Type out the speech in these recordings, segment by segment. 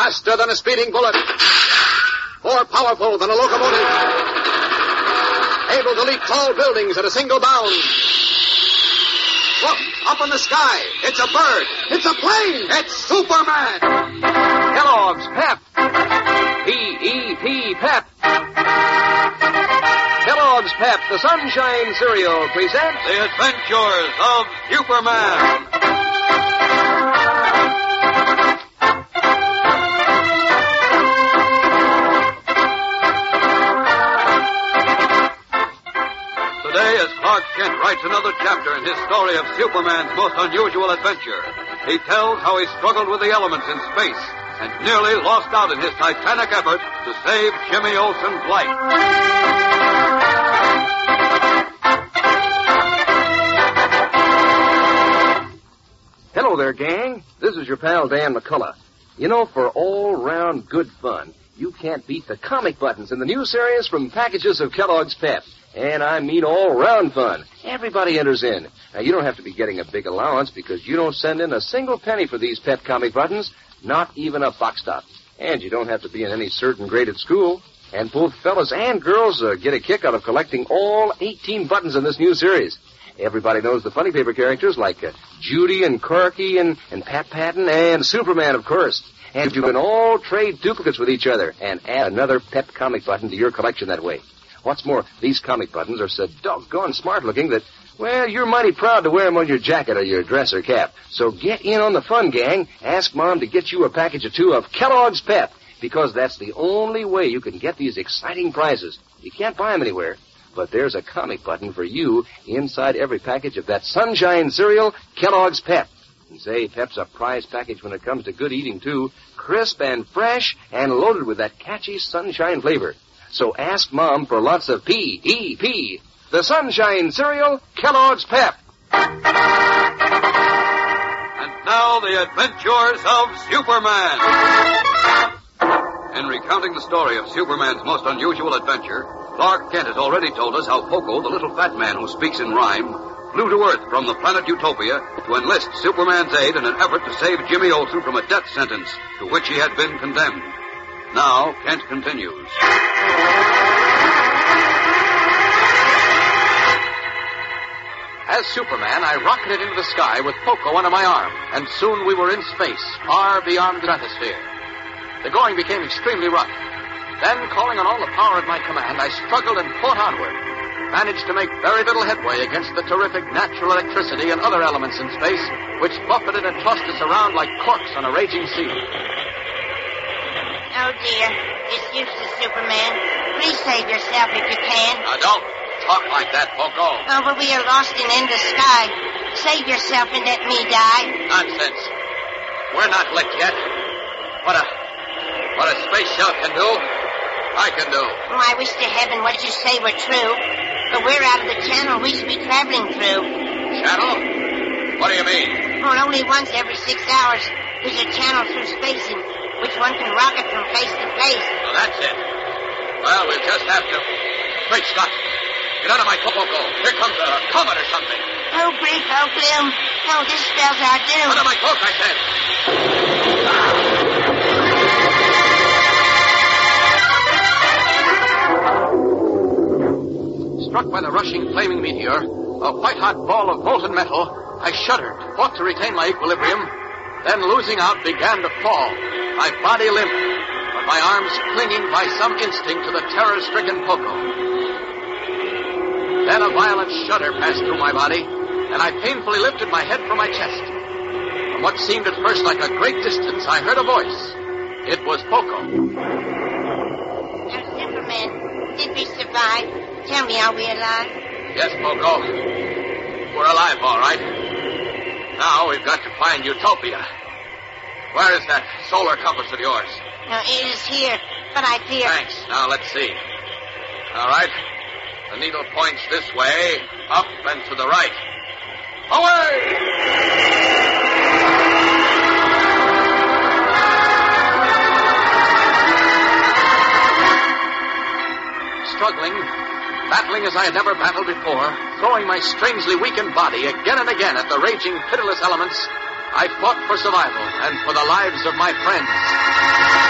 Faster than a speeding bullet. More powerful than a locomotive. Able to leap tall buildings at a single bound. Look, up in the sky. It's a bird. It's a plane. It's Superman. Kellogg's Pep. P-E-P, Pep. Kellogg's Pep, the Sunshine Cereal, presents The Adventures of Superman. Today, as Clark Kent writes another chapter in his story of Superman's most unusual adventure, he tells how he struggled with the elements in space and nearly lost out in his titanic effort to save Jimmy Olsen's life. Hello there, gang. This is your pal, Dan McCullough. You know, for all-round good fun, you can't beat the comic buttons in the new series from packages of Kellogg's Pep. And I mean all-round fun. Everybody enters in. Now, you don't have to be getting a big allowance because you don't send in a single penny for these Pep comic buttons, not even a box top. And you don't have to be in any certain grade at school. And both fellas and girls get a kick out of collecting all 18 buttons in this new series. Everybody knows the funny paper characters like Judy and Corky and Pat Patton and Superman, of course. And you can all trade duplicates with each other and add another Pep comic button to your collection that way. What's more, these comic buttons are so doggone smart-looking that, well, you're mighty proud to wear them on your jacket or your dress or cap. So get in on the fun, gang. Ask Mom to get you a package or two of Kellogg's Pep, because that's the only way you can get these exciting prizes. You can't buy them anywhere, but there's a comic button for you inside every package of that Sunshine Cereal, Kellogg's Pep. And say, Pep's a prize package when it comes to good eating, too. Crisp and fresh and loaded with that catchy sunshine flavor. So ask Mom for lots of P-E-P, the Sunshine Cereal, Kellogg's Pep. And now, the Adventures of Superman. In recounting the story of Superman's most unusual adventure, Clark Kent has already told us how Poco, the little fat man who speaks in rhyme, flew to Earth from the planet Utopia to enlist Superman's aid in an effort to save Jimmy Olsen from a death sentence to which he had been condemned. Now, Kent continues. As Superman, I rocketed into the sky with Poco under my arm, and soon we were in space, far beyond the atmosphere. The going became extremely rough. Then, calling on all the power at my command, I struggled and fought onward, managed to make very little headway against the terrific natural electricity and other elements in space, which buffeted and tossed us around like corks on a raging sea. Oh, dear. It's useless, Superman. Please save yourself if you can. Now, don't talk like that, Poco. Oh, but we are lost in the sky. Save yourself and let me die. Nonsense. We're not licked yet. What a space shell can do, I can do. Oh, I wish to heaven what you say were true. But we're out of the channel we should be traveling through. Channel? What do you mean? Well, only once every 6 hours there's a channel through space in which one can rocket from place to place. So that's it. Well, we'll just have to... Great Scott. Get out of my Poco. Here comes a comet or something. Oh, grief, oh, gloom. Oh, this spells our doom. Out of my cloak, I said. Struck by the rushing, flaming meteor, a white-hot ball of molten metal, I shuddered, fought to retain my equilibrium, then losing out began to fall, my body limp, but my arms clinging by some instinct to the terror-stricken Poco. Then a violent shudder passed through my body, and I painfully lifted my head from my chest. From what seemed at first like a great distance, I heard a voice. It was Poco. Now, Superman, did we survive? Tell me, are we alive? Yes, Poco. We're alive, all right. Now we've got to find Utopia. Where is that solar compass of yours? No, it is here, but I fear... Thanks. Now, let's see. All right. The needle points this way, up and to the right. Away! Struggling, battling as I had never battled before, throwing my strangely weakened body again and again at the raging, pitiless elements, I fought for survival and for the lives of my friends.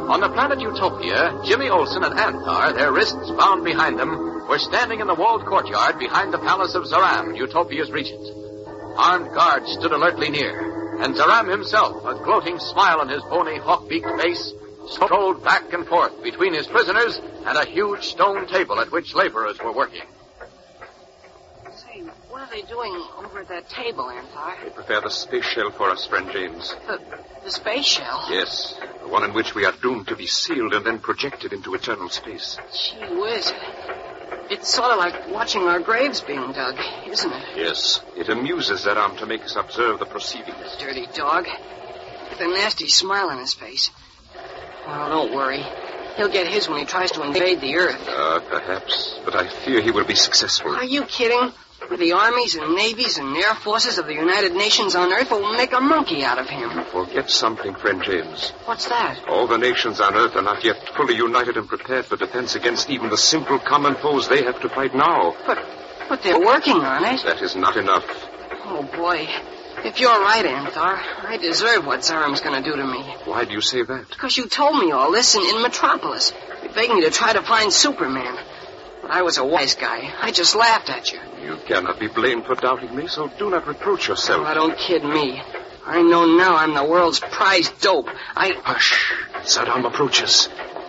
On the planet Utopia, Jimmy Olsen and Anthar, their wrists bound behind them, were standing in the walled courtyard behind the palace of Zaram, Utopia's regent. Armed guards stood alertly near, and Zaram himself, a gloating smile on his bony, hawk-beaked face, strolled back and forth between his prisoners and a huge stone table at which laborers were working. Say, what are they doing over at that table, Anthar? They prepare the space shell for us, friend James. The space shell? Yes, the one in which we are doomed to be sealed and then projected into eternal space. Gee whiz. It's sort of like watching our graves being dug, isn't it? Yes, it amuses Zaram to make us observe the proceedings. Dirty dog. With a nasty smile on his face. Oh, don't worry. He'll get his when he tries to invade the Earth. Perhaps, but I fear he will be successful. Are you kidding? The armies and navies and air forces of the United Nations on Earth will make a monkey out of him. Forget something, friend James. What's that? All the nations on Earth are not yet fully united and prepared for defense against even the simple common foes they have to fight now. But they're working on it. That is not enough. Oh, boy. If you're right, Anthar, I deserve what Zaram's going to do to me. Why do you say that? Because you told me all this in Metropolis. You begged me to try to find Superman. But I was a wise guy. I just laughed at you. You cannot be blamed for doubting me, so do not reproach yourself. Oh, don't kid me. I know now I'm the world's prized dope. Hush. Zaram approaches.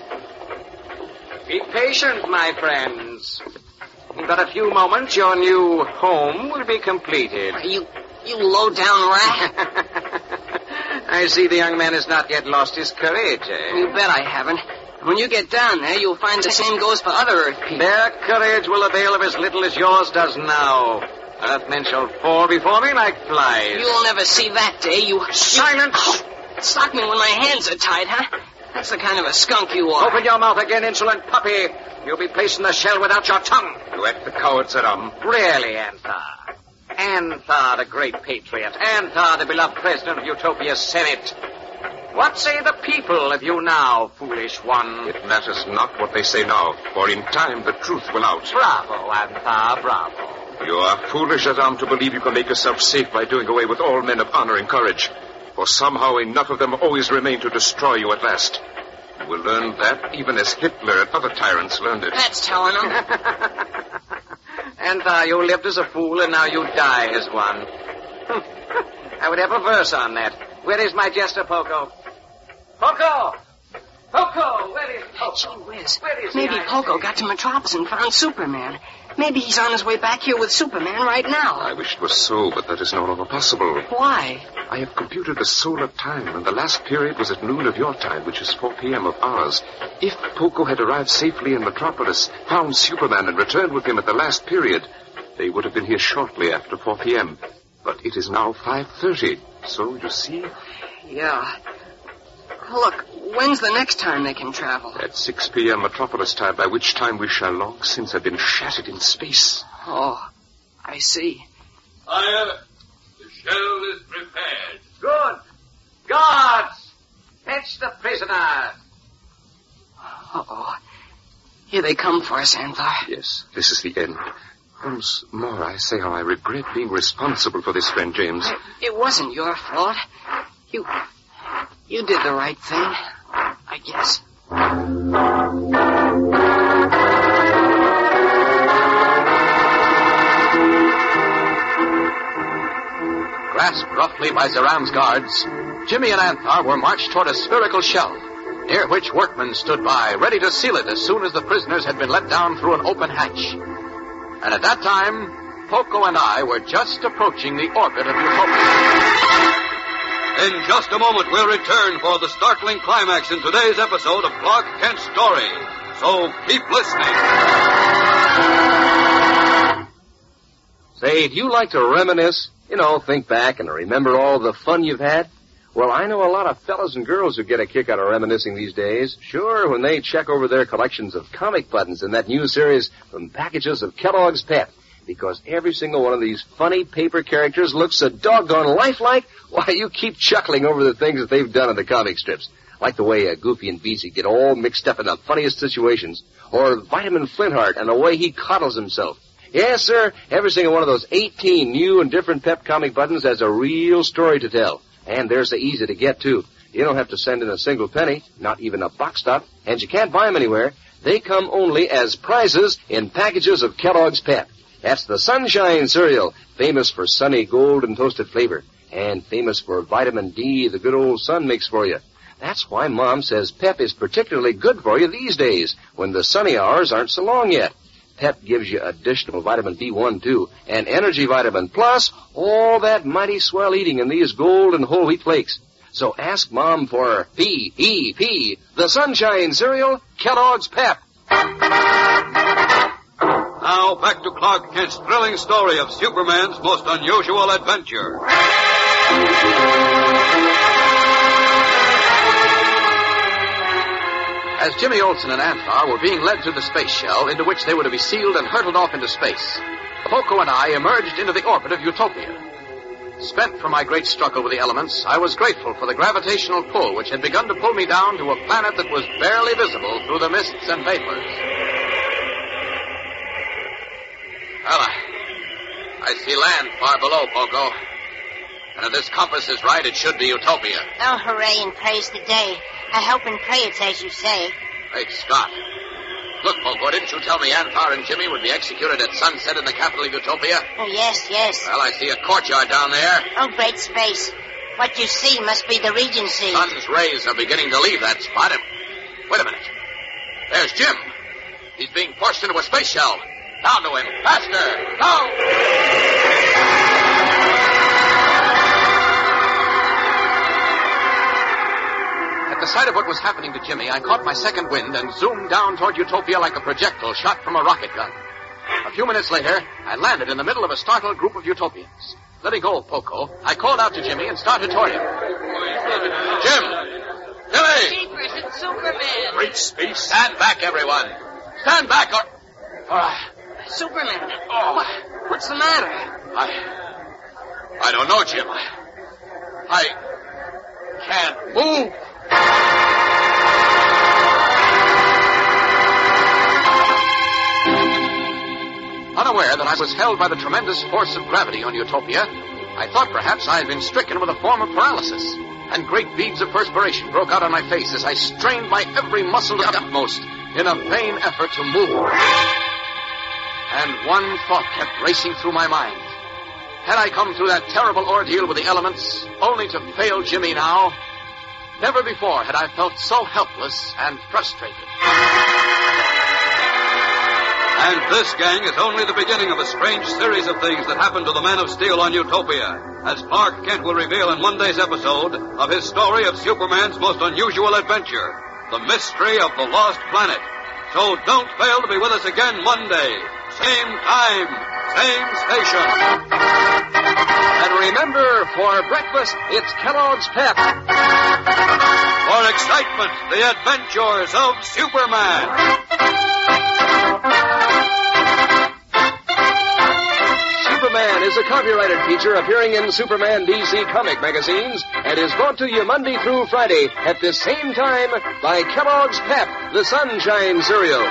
Be patient, my friends. In but a few moments, your new home will be completed. You low-down rat. I see the young man has not yet lost his courage, eh? You bet I haven't. When you get down there, you'll find the same goes for other Earth people. Their courage will avail of as little as yours does now. Earthmen shall fall before me like flies. You'll never see that day, Silence! Sock me when my hands are tied, huh? That's the kind of a skunk you are. Open your mouth again, insolent puppy. You'll be placed in the shell without your tongue. You act the coward, Zaram. Really, Anthar. Anthar, the great patriot. Anthar, the beloved president of Utopia's Senate. What say the people of you now, foolish one? It matters not what they say now, for in time the truth will out. Bravo, Anthar, bravo. You are foolish, Zaram, to believe you can make yourself safe by doing away with all men of honor and courage. For somehow enough of them always remain to destroy you at last. You will learn that even as Hitler and other tyrants learned it. That's telling them. Anthar, you lived as a fool and now you die as one. I would have a verse on that. Where is my jester, Poco? Poco! Poco! Where is Poco? Gee whiz. Where is Maybe Poco got to Metropolis and found Superman. Maybe he's on his way back here with Superman right now. I wish it was so, but that is no longer possible. Why? I have computed the solar time, and the last period was at noon of your time, which is 4 p.m. of ours. If Poco had arrived safely in Metropolis, found Superman, and returned with him at the last period, they would have been here shortly after 4 p.m. But it is now 5:30, so you see... Yeah. Look, when's the next time they can travel? At 6 p.m. Metropolis time, by which time we shall long since have been shattered in space. Oh, I see. Sire, the shell is prepared. Good. Guards! Fetch the prisoner. Uh-oh. Here they come for us, Anthar. Yes, this is the end. Once more, I say how I regret being responsible for this, friend James. It wasn't your fault. You did the right thing, I guess. Grasped roughly by Zaram's guards, Jimmy and Anthar were marched toward a spherical shell, near which workmen stood by, ready to seal it as soon as the prisoners had been let down through an open hatch. And at that time, Poco and I were just approaching the orbit of Utopia. In just a moment, we'll return for the startling climax in today's episode of Clark Kent's story. So keep listening. Say, do you like to reminisce? You know, think back and remember all the fun you've had? Well, I know a lot of fellas and girls who get a kick out of reminiscing these days. Sure, when they check over their collections of comic buttons in that new series from Packages of Kellogg's Pep. Because every single one of these funny paper characters looks so doggone lifelike, why, you keep chuckling over the things that they've done in the comic strips. Like the way Goofy and Beezy get all mixed up in the funniest situations. Or Vitamin Flintheart and the way he coddles himself. Yes, sir, every single one of those 18 new and different Pep comic buttons has a real story to tell. And they're so easy to get, too. You don't have to send in a single penny, not even a box top, and you can't buy them anywhere. They come only as prizes in packages of Kellogg's Pep. That's the Sunshine cereal, famous for sunny golden toasted flavor, and famous for vitamin D the good old sun makes for you. That's why Mom says Pep is particularly good for you these days, when the sunny hours aren't so long yet. Pep gives you additional vitamin B1, too, and energy vitamin, plus all that mighty swell eating in these golden whole wheat flakes. So ask Mom for P-E-P, the Sunshine cereal, Kellogg's Pep. Now back to Clark Kent's thrilling story of Superman's most unusual adventure. As Jimmy Olsen and Antar were being led to the space shell into which they were to be sealed and hurtled off into space, Poco and I emerged into the orbit of Utopia. Spent from my great struggle with the elements, I was grateful for the gravitational pull which had begun to pull me down to a planet that was barely visible through the mists and vapors. Well, I see land far below, Poco. And if this compass is right, it should be Utopia. Oh, hooray and praise the day. I hope and pray it's as you say. Great Scott. Look, Poco, didn't you tell me Antar and Jimmy would be executed at sunset in the capital of Utopia? Oh, yes. Well, I see a courtyard down there. Oh, great space. What you see must be the Regency. Sun's rays are beginning to leave that spot. Wait a minute. There's Jim. He's being forced into a space shell. Down to him. Faster. Now! At the sight of what was happening to Jimmy, I caught my second wind and zoomed down toward Utopia like a projectile shot from a rocket gun. A few minutes later, I landed in the middle of a startled group of Utopians. Letting go of Poco, I called out to Jimmy and started toward him. Jim! Jimmy! Jeepers, it's Superman. Great space. Stand back, everyone. Stand back or... Superman. Oh, what's the matter? I don't know, Jim. I can't move. Unaware that I was held by the tremendous force of gravity on Utopia, I thought perhaps I had been stricken with a form of paralysis, and great beads of perspiration broke out on my face as I strained my every muscle to the utmost in a vain effort to move. And one thought kept racing through my mind. Had I come through that terrible ordeal with the elements, only to fail Jimmy now? Never before had I felt so helpless and frustrated. And this, gang, is only the beginning of a strange series of things that happened to the Man of Steel on Utopia, as Clark Kent will reveal in Monday's episode of his story of Superman's most unusual adventure, the mystery of the lost planet. So don't fail to be with us again Monday. Same time, same station. And remember, for breakfast, it's Kellogg's Pep. For excitement, the adventures of Superman. Superman is a copyrighted feature appearing in Superman DC comic magazines and is brought to you Monday through Friday at this same time by Kellogg's Pep, the Sunshine cereal.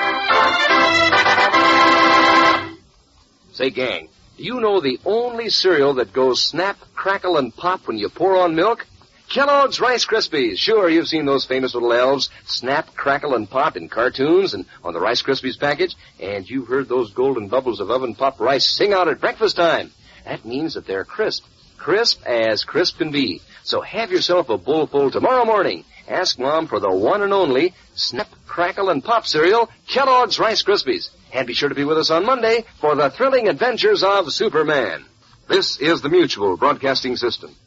Say, gang, do you know the only cereal that goes snap, crackle, and pop when you pour on milk? Kellogg's Rice Krispies. Sure, you've seen those famous little elves snap, crackle, and pop in cartoons and on the Rice Krispies package, and you've heard those golden bubbles of oven-popped rice sing out at breakfast time. That means that they're crisp as crisp can be. So have yourself a bowl full tomorrow morning. Ask Mom for the one and only Snap, Crackle, and Pop cereal, Kellogg's Rice Krispies. And be sure to be with us on Monday for the thrilling adventures of Superman. This is the Mutual Broadcasting System.